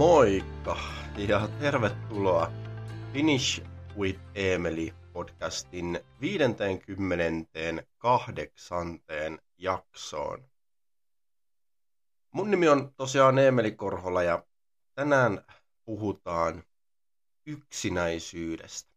Moikka ja tervetuloa Finish with Emily podcastin 58. jaksoon. Mun nimi on tosiaan Emeli Korhola ja tänään puhutaan yksinäisyydestä.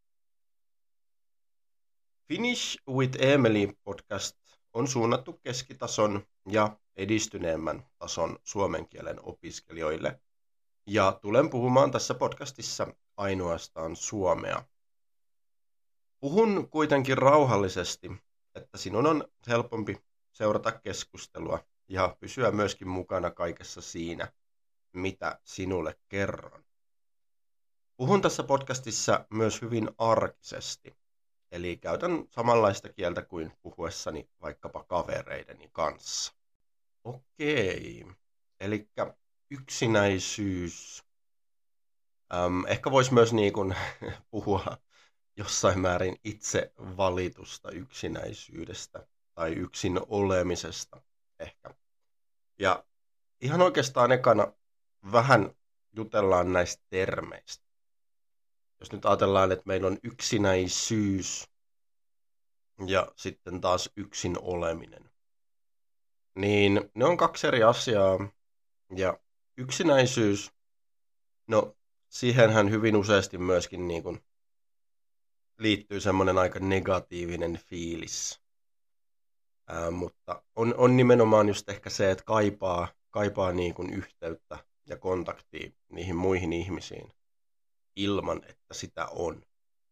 Finish with Emily podcast on suunnattu keskitason ja edistyneemmän tason suomen kielen opiskelijoille. Ja tulen puhumaan tässä podcastissa ainoastaan suomea. Puhun kuitenkin rauhallisesti, että sinun on helpompi seurata keskustelua ja pysyä myöskin mukana kaikessa siinä, mitä sinulle kerron. Puhun tässä podcastissa myös hyvin arkisesti, eli käytän samanlaista kieltä kuin puhuessani vaikkapa kavereideni kanssa. Okei, eli yksinäisyys. Ehkä voisi myös niin kuin puhua jossain määrin itse valitusta yksinäisyydestä tai yksin olemisesta ehkä. Ja ihan oikeastaan ekana vähän jutellaan näistä termeistä. Jos nyt ajatellaan, että meillä on yksinäisyys ja sitten taas yksin oleminen, niin ne on kaksi eri asiaa. Ja yksinäisyys, no siihenhän hyvin useasti myöskin niin kuin liittyy semmoinen aika negatiivinen fiilis. Mutta on nimenomaan just ehkä se, että kaipaa niin kuin yhteyttä ja kontaktia niihin muihin ihmisiin ilman, että sitä on.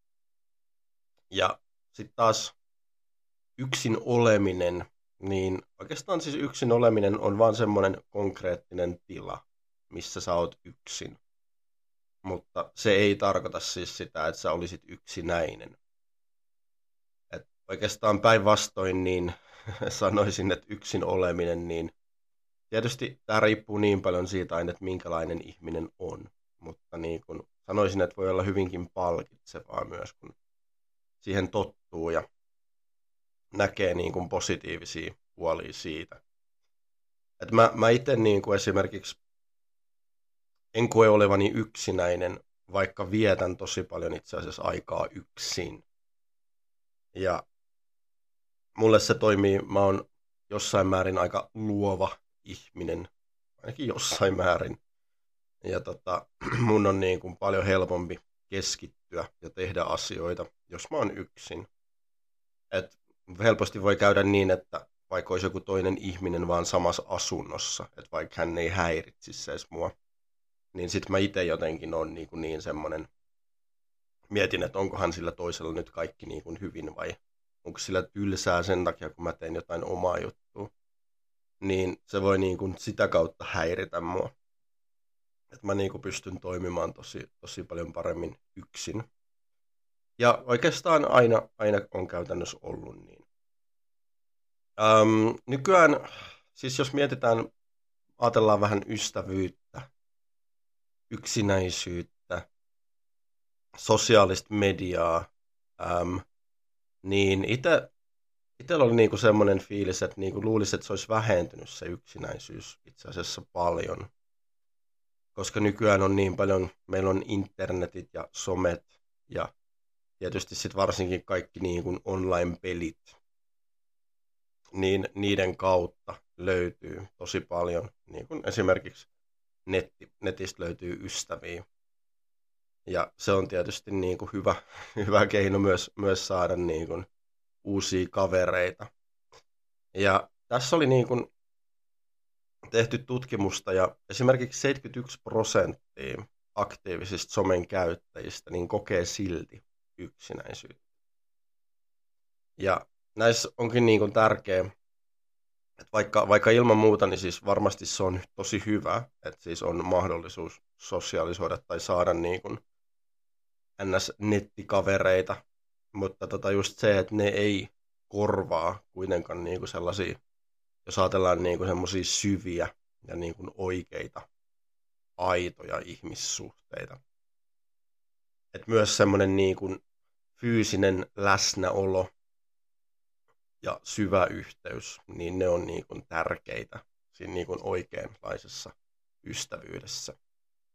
Ja sitten taas yksin oleminen, niin oikeastaan siis yksin oleminen on vaan semmoinen konkreettinen tila, missä sä oot yksin. Mutta se ei tarkoita siis sitä, että sä olisit yksinäinen. Et oikeastaan päinvastoin niin sanoisin, että yksin oleminen, niin tietysti tämä riippuu niin paljon siitä aina, että minkälainen ihminen on. Mutta niin kun sanoisin, että voi olla hyvinkin palkitsevaa myös, kun siihen tottuu ja näkee niin kuin positiivisia puolia siitä. Et mä itse niin kuin esimerkiksi en koe olevani yksinäinen, vaikka vietän tosi paljon itse asiassa aikaa yksin. Ja mulle se toimii, mä oon jossain määrin aika luova ihminen, ainakin jossain määrin. Ja mun on niin kuin paljon helpompi keskittyä ja tehdä asioita, jos mä oon yksin. Et helposti voi käydä niin, että vaikka olisi joku toinen ihminen vaan samassa asunnossa, että vaikka hän ei häiritsisi edes mua, niin sit mä itse jotenkin on niin semmonen, mietin, että onkohan sillä toisella nyt kaikki niin kuin hyvin vai onko sillä tylsää sen takia, kun mä teen jotain omaa juttua, niin se voi niin kuin sitä kautta häiritä mua. Että mä niin kuin pystyn toimimaan tosi paljon paremmin yksin. Ja oikeastaan aina on käytännössä ollut niin. Nykyään, siis jos ajatellaan vähän ystävyyttä, yksinäisyyttä, sosiaalista mediaa, niin itsellä oli niinku semmoinen fiilis, että niinku luulisi, että se olisi vähentynyt se yksinäisyys itse asiassa paljon. Koska nykyään on niin paljon, meillä on internetit ja somet ja tietysti sitten varsinkin kaikki niin kuin online-pelit, niin niiden kautta löytyy tosi paljon. Niin kuin esimerkiksi netistä löytyy ystäviä. Ja se on tietysti niin kuin hyvä keino myös saada niin kuin uusia kavereita. Ja tässä oli niin kuin tehty tutkimusta ja esimerkiksi 71% aktiivisista somen käyttäjistä niin kokee silti yksinäisyyttä. Ja näissä onkin niin kuin tärkeää, että vaikka ilman muuta, niin siis varmasti se on tosi hyvä, että siis on mahdollisuus sosiaalisoida tai saada niin kuin NS-nettikavereita, mutta just se, että ne ei korvaa kuitenkaan niin kuin sellaisia, jos ajatellaan niin kuin semmoisia syviä ja niin kuin oikeita, aitoja ihmissuhteita. Et myös semmoinen niin kuin fyysinen läsnäolo ja syvä yhteys, niin ne on niin kuin tärkeitä siinä niin kuin oikeanlaisessa ystävyydessä.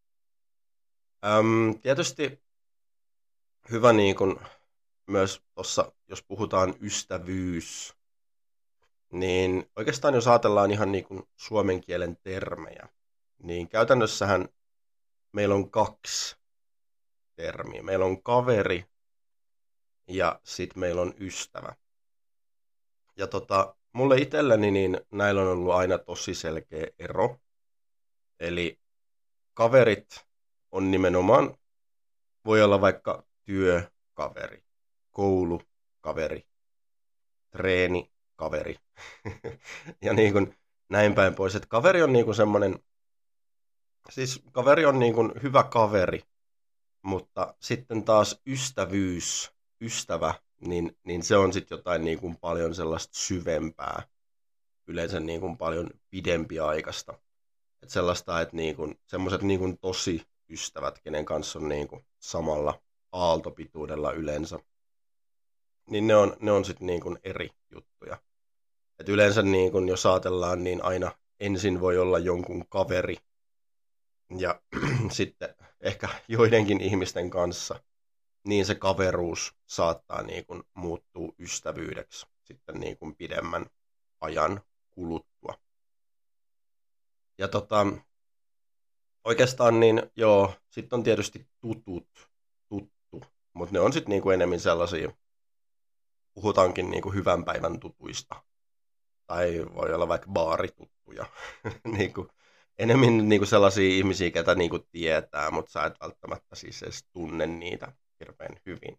Tietysti hyvä niin kuin myös tuossa, jos puhutaan ystävyys, niin oikeastaan jos ajatellaan ihan niin kuin suomen kielen termejä, niin käytännössähän meillä on kaksi termiä. Meillä on kaveri ja sitten meillä on ystävä. Ja mulle itselleni niin näillä on ollut aina tosi selkeä ero. Eli kaverit on nimenomaan, voi olla vaikka työkaveri, koulukaveri, treenikaveri ja niin kuin näin päin pois. Että kaveri on niin kuin semmoinen, siis kaveri on niin kuin hyvä kaveri, mutta sitten taas ystävyys, ystävä, niin se on sitten jotain niin kuin paljon sellaista syvempää, yleensä niin kuin paljon pidempiaikaista. Että sellaista, että niin kuin, semmoiset niin kuin tosi ystävät, kenen kanssa on niin kuin samalla aaltopituudella yleensä, niin ne on sitten niin kuin eri juttuja. Et yleensä niin kuin, jos ajatellaan, niin aina ensin voi olla jonkun kaveri, ja sitten ehkä joidenkin ihmisten kanssa, niin se kaveruus saattaa niin kuin muuttua ystävyydeksi sitten niin kuin pidemmän ajan kuluttua. Ja oikeastaan niin joo, sitten on tietysti tuttu, mutta ne on sitten niin kuin enemmän sellaisia, puhutaankin niin kuin hyvän päivän tutuista, tai voi olla vaikka baarituttuja, niin kuin enemmän niin kuin sellaisia ihmisiä, ketä niin kuin tietää, mutta sä et välttämättä siis edes tunne niitä hirveän hyvin.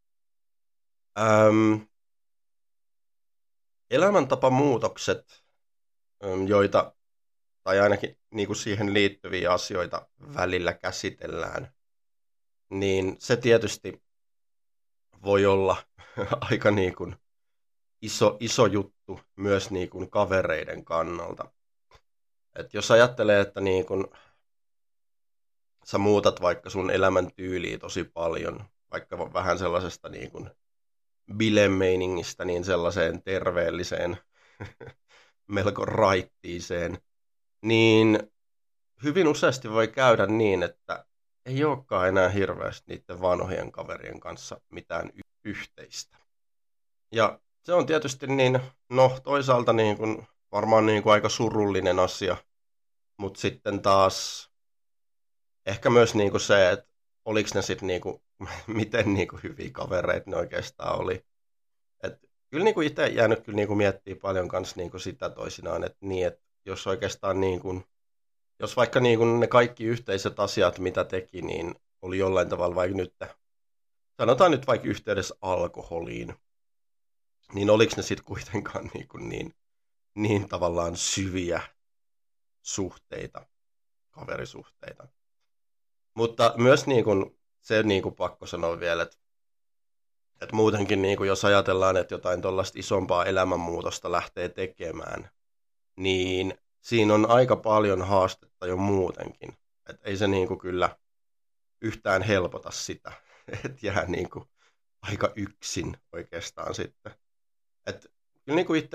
Elämäntapamuutokset, joita, tai ainakin niin kuin siihen liittyviä asioita välillä käsitellään, niin se tietysti voi olla aika niin kuin iso juttu myös niin kuin kavereiden kannalta. Et jos ajattelee, että niin kuin sä muutat vaikka sun elämäntyyliä tosi paljon, vaikka vähän sellaisesta niin kuin bilemeiningistä niin sellaiseen terveelliseen, melko raittiiseen, niin hyvin useasti voi käydä niin, että ei olekaan enää hirveästi niiden vanhojen kaverien kanssa mitään yhteistä. Ja se on tietysti niin, no toisaalta niin kuin, varmaan niin kuin aika surullinen asia, mutta sitten taas ehkä myös niin kuin se, että oliko ne sitten niin kuin, miten niin kuin hyviä kavereita ne oikeastaan oli. Et kyllä niin kuin itse jäänyt kyllä niin kuin miettiä paljon kanssa niin kuin sitä toisinaan, että niin, että jos oikeastaan niin kuin, jos vaikka niin kuin ne kaikki yhteiset asiat, mitä teki, niin oli jollain tavalla vaikka nyt, sanotaan nyt vaikka yhteydessä alkoholiin, niin oliko ne sitten kuitenkaan niin tavallaan syviä suhteita, kaverisuhteita. Mutta myös niin kuin, se niin kuin pakko sanoa vielä, että muutenkin niin kuin jos ajatellaan, että jotain tuollaista isompaa elämänmuutosta lähtee tekemään, niin siinä on aika paljon haastetta jo muutenkin. Että ei se niin kuin kyllä yhtään helpota sitä, että jää niin kuin aika yksin oikeastaan sitten. Että kyllä niin kuin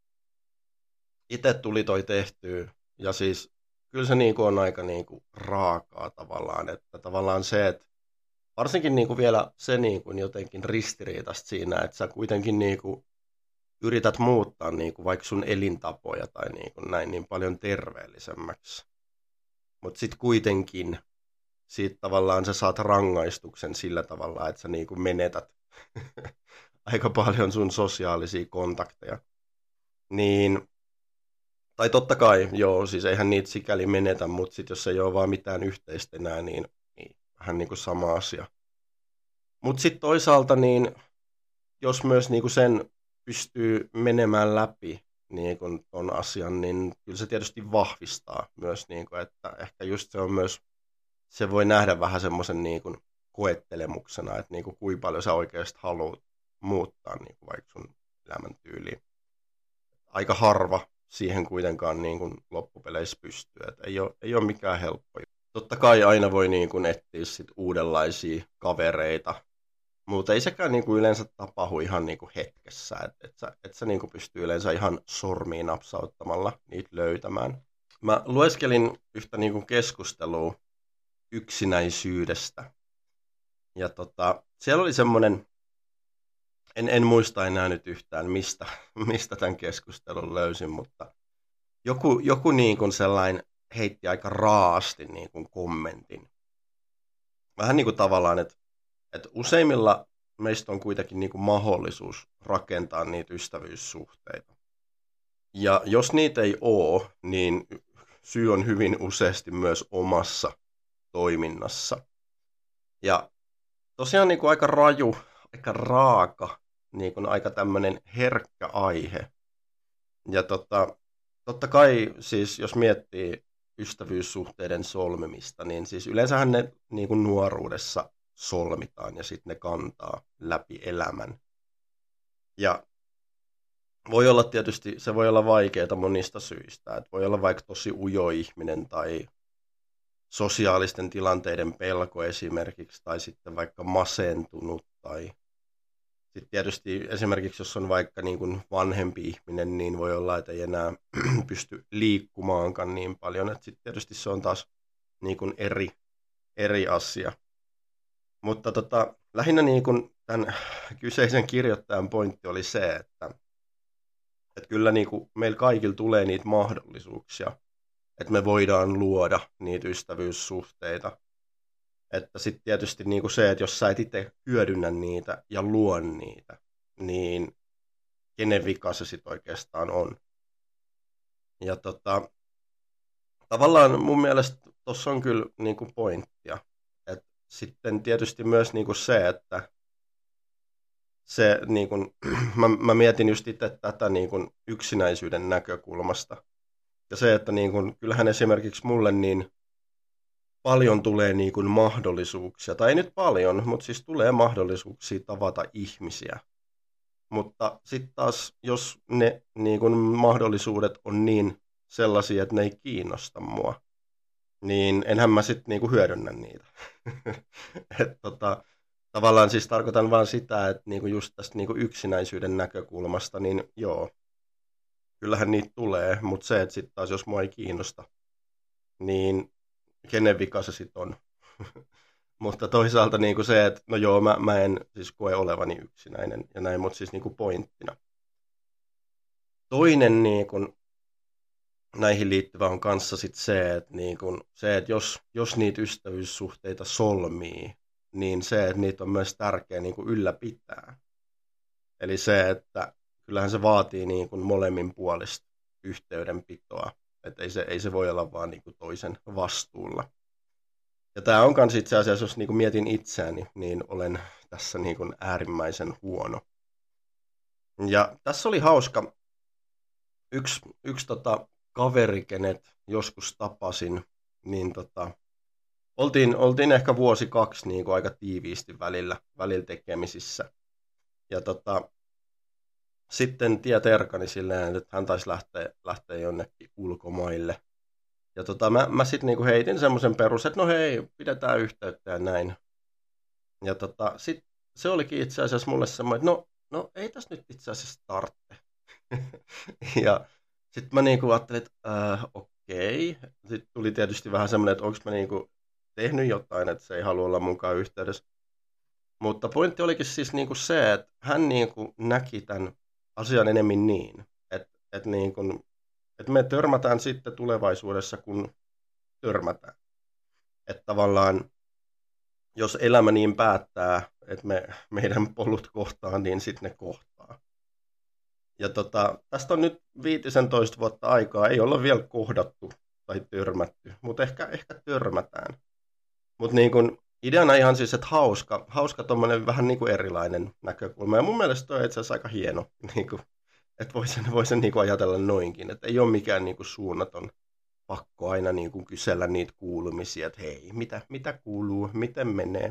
itse tuli toi tehtyä, ja siis kyllä se niin kuin on aika niin kuin raakaa tavallaan, että tavallaan se, että varsinkin niin kuin vielä se niin kuin jotenkin ristiriitasta siinä, että sä kuitenkin niin kuin yrität muuttaa niin kuin vaikka sun elintapoja tai niin kuin näin niin paljon terveellisemmäksi. Mutta sitten kuitenkin siitä tavallaan sä saat rangaistuksen sillä tavalla, että sä niin kuin menetät aika paljon sun sosiaalisia kontakteja. Niin, tai totta kai, joo, siis eihän niitä sikäli menetä, mutta sitten jos ei ole vaan mitään yhteistä enää, niin vähän niin kuin sama asia. Mutta sitten toisaalta, niin jos myös niin kuin sen pystyy menemään läpi niin kuin ton asian, niin kyllä se tietysti vahvistaa myös, niin kuin, että ehkä just se on myös, se voi nähdä vähän semmoisen niin kuin koettelemuksena, että niin kuin kuinka paljon sä oikeasti haluat muuttaa niin kuin vaikka sun elämäntyyliin. Aika harva siihen kuitenkaan niin kuin loppupeleissä pystyy, että ei ole mikään helppo. Totta kai aina voi niin kuin etsiä sit uudenlaisia kavereita, mutta ei sekään niin kuin yleensä tapahdu ihan niin kuin hetkessä, että et sä niin kuin pystyy yleensä ihan sormiin napsauttamalla niitä löytämään. Mä lueskelin yhtä niin kuin keskustelua, yksinäisyydestä. Ja siellä oli semmoinen, en muista enää nyt yhtään, mistä tämän keskustelun löysin, mutta joku niin kuin sellainen heitti aika raasti niin kuin kommentin. Vähän niin kuin tavallaan, että useimmilla meistä on kuitenkin niin kuin mahdollisuus rakentaa niitä ystävyyssuhteita. Ja jos niitä ei ole, niin syy on hyvin useasti myös omassa toiminnassa. Ja tosiaan niin kuin aika raju, aika raaka, niin kuin aika tämmöinen herkkä aihe. Ja totta kai siis jos miettii ystävyyssuhteiden solmimista, niin siis yleensähän ne niin kuin nuoruudessa solmitaan ja sitten ne kantaa läpi elämän. Ja voi olla tietysti, se voi olla vaikeaa monista syistä. Että voi olla vaikka tosi ujo ihminen tai sosiaalisten tilanteiden pelko esimerkiksi, tai sitten vaikka masentunut, tai sitten tietysti esimerkiksi jos on vaikka niin kuin vanhempi ihminen, niin voi olla, että ei enää pysty liikkumaankaan niin paljon, että sitten tietysti se on taas niin kuin eri asia. Mutta lähinnä niin kuin tämän kyseisen kirjoittajan pointti oli se, että kyllä niin kuin meillä kaikilla tulee niitä mahdollisuuksia, että me voidaan luoda niitä ystävyyssuhteita. Että sitten tietysti niin kuin se, että jos sä et itse hyödynnä niitä ja luo niitä, niin kenen vika se sitten oikeastaan on. Ja tavallaan mun mielestä tuossa on kyllä niin kuin pointtia. Et sitten tietysti myös niin kuin se, että se, niin kuin, mä mietin just itse tätä niin kuin yksinäisyyden näkökulmasta. Ja se, että niin kuin, kyllähän esimerkiksi mulle niin paljon tulee niin kuin mahdollisuuksia, tai ei nyt paljon, mutta siis tulee mahdollisuuksia tavata ihmisiä. Mutta sitten taas, jos ne niin kuin mahdollisuudet on niin sellaisia, että ne ei kiinnosta mua, niin enhän mä sitten niin kuin hyödynnä niitä. Et tavallaan siis tarkoitan vaan sitä, että niin kuin just tästä niin kuin yksinäisyyden näkökulmasta, niin joo, kyllähän niitä tulee, mutta se, että sitten taas jos mua ei kiinnosta, niin kenen vika se sitten on. Mutta toisaalta niin kuin se, että no joo, mä en siis koe olevani yksinäinen ja näin, mutta siis niin kuin pointtina. Toinen niin kuin näihin liittyvä on kanssa sit se, että, niin kuin, se, että jos niitä ystävyyssuhteita solmii, niin se, että niitä on myös tärkeää niin kuin ylläpitää. Eli se, että kyllähän se vaatii niin kuin molemmin puolista yhteydenpitoa. Että ei se voi olla vaan niin kuin toisen vastuulla. Ja tämä on myös itse asiassa, jos niin kuin mietin itseäni, niin olen tässä niin kuin äärimmäisen huono. Ja tässä oli hauska yksi kaveri, kenet joskus tapasin, niin oltiin ehkä vuosi kaksi niin kuin aika tiiviisti välillä tekemisissä. Ja sitten tie terkani silleen, että hän taisi lähteä jonnekin ulkomaille. Ja mä sitten niinku heitin semmoisen perus, että no hei, pidetään yhteyttä ja näin. Ja sit se olikin itse asiassa mulle semmoinen, että no ei tässä nyt itse asiassa tarvitse. Ja sitten mä niinku ajattelin, että okei. Sitten tuli tietysti vähän semmoinen, että onko mä niinku tehnyt jotain, että se ei halua olla munkaan yhteydessä. Mutta pointti olikin siis niinku se, että hän niinku näki tämän asian enemmän niin, että niinku, että me törmätään sitten tulevaisuudessa, kun törmätään. Että tavallaan, jos elämä niin päättää, että meidän polut kohtaa, niin sitten ne kohtaa. Ja tästä on nyt 15 vuotta aikaa, ei olla vielä kohdattu tai törmätty, mutta ehkä törmätään. Mutta niin kun ideana ihan siis, että hauska tommonen vähän niin kuin erilainen näkökulma. Ja mun mielestä toi on itse asiassa aika hieno, niin kuin, että voi sen niin kuin ajatella noinkin, että ei ole mikään niin kuin suunnaton pakko aina niin kuin kysellä niitä kuulumisia, että hei, mitä kuuluu, miten menee.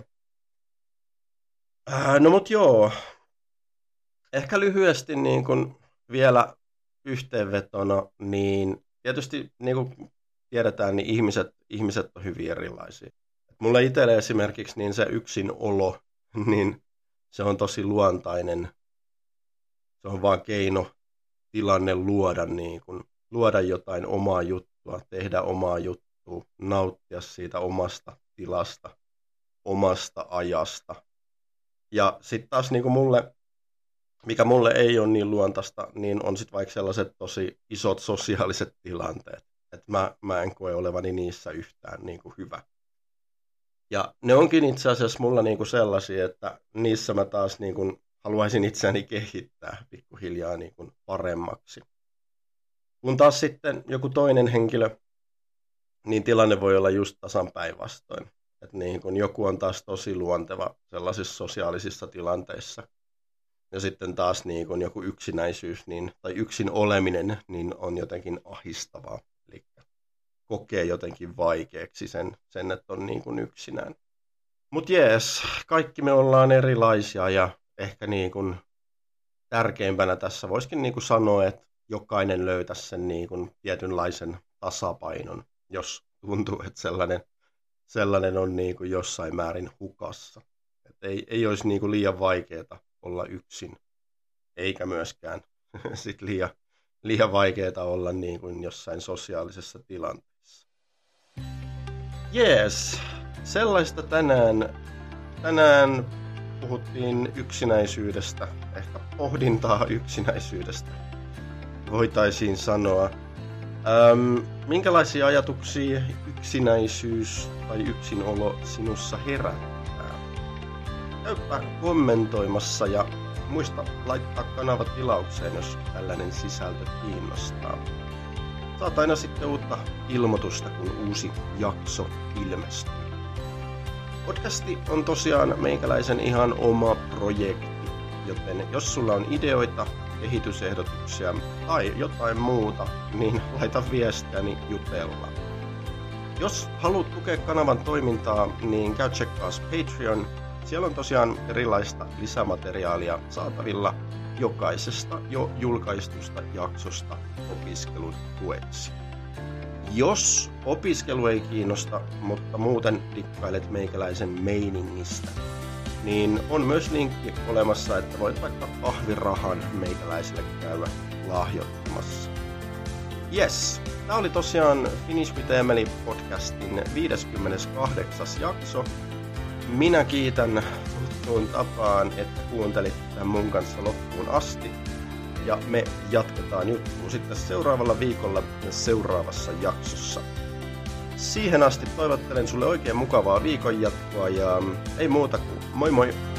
No mut joo, ehkä lyhyesti niin kuin vielä yhteenvetona, niin tietysti niin kuin tiedetään, niin ihmiset on hyvin erilaisia. Mulle itselle esimerkiksi niin se yksinolo, niin se on tosi luontainen. Se on vaan keino, tilanne luoda jotain omaa juttua, tehdä omaa juttua, nauttia siitä omasta tilasta, omasta ajasta. Ja sitten taas niin kuin mikä mulle ei ole niin luontaista, niin on sitten vaikka sellaiset tosi isot sosiaaliset tilanteet. Että mä en koe olevani niissä yhtään niin kuin hyvä. Ja ne onkin itse asiassa mulla niin kuin sellaisia, että niissä mä taas niin kuin haluaisin itseäni kehittää pikkuhiljaa niin kuin paremmaksi. Kun taas sitten joku toinen henkilö, niin tilanne voi olla just tasan päinvastoin. Että niin kun joku on taas tosi luonteva sellaisissa sosiaalisissa tilanteissa. Ja sitten taas niin kun joku yksinäisyys tai yksin oleminen niin on jotenkin ahistavaa. Eli kokee jotenkin vaikeaksi sen että on niin kun yksinään. Mutta jees, kaikki me ollaan erilaisia ja ehkä niin kun tärkeimpänä tässä voisikin niin kun sanoa, että jokainen löytäisi sen niin kun tietynlaisen tasapainon, jos tuntuu, että sellainen on niin kuin jossain määrin hukassa. Et ei olisi niin kuin liian vaikeaa olla yksin, eikä myöskään sit liian vaikeaa olla niin kuin jossain sosiaalisessa tilanteessa. Jees, sellaista tänään puhuttiin yksinäisyydestä, ehkä pohdintaa yksinäisyydestä, voitaisiin sanoa. Minkälaisia ajatuksia yksinäisyys tai yksinolo sinussa herättää? Käypä kommentoimassa ja muista laittaa kanava tilaukseen, jos tällainen sisältö kiinnostaa. Saat aina sitten uutta ilmoitusta, kun uusi jakso ilmestyy. Podcasti on tosiaan meikäläisen ihan oma projekti, joten jos sulla on ideoita, kehitysehdotuksia tai jotain muuta, niin laita viestiä, niin jutellaan. Jos haluat tukea kanavan toimintaa, niin käy tsekkaas Patreon. Siellä on tosiaan erilaista lisämateriaalia saatavilla jokaisesta jo julkaistusta jaksosta opiskelun tueksi. Jos opiskelu ei kiinnosta, mutta muuten dikkailet meikäläisen meiningistä, niin on myös linkki olemassa, että voit vaikka kahvirahan meikäläiselle käydä lahjoittamassa. Yes, tämä oli tosiaan Finish with Emily podcastin 58. jakso. Minä kiitän tuttuun tapaan, että kuuntelit tämän mun kanssa loppuun asti. Ja me jatketaan juttua sitten seuraavalla viikolla ja seuraavassa jaksossa. Siihen asti toivottelen sulle oikein mukavaa viikonjatkoa ja ei muuta kuin moi moi!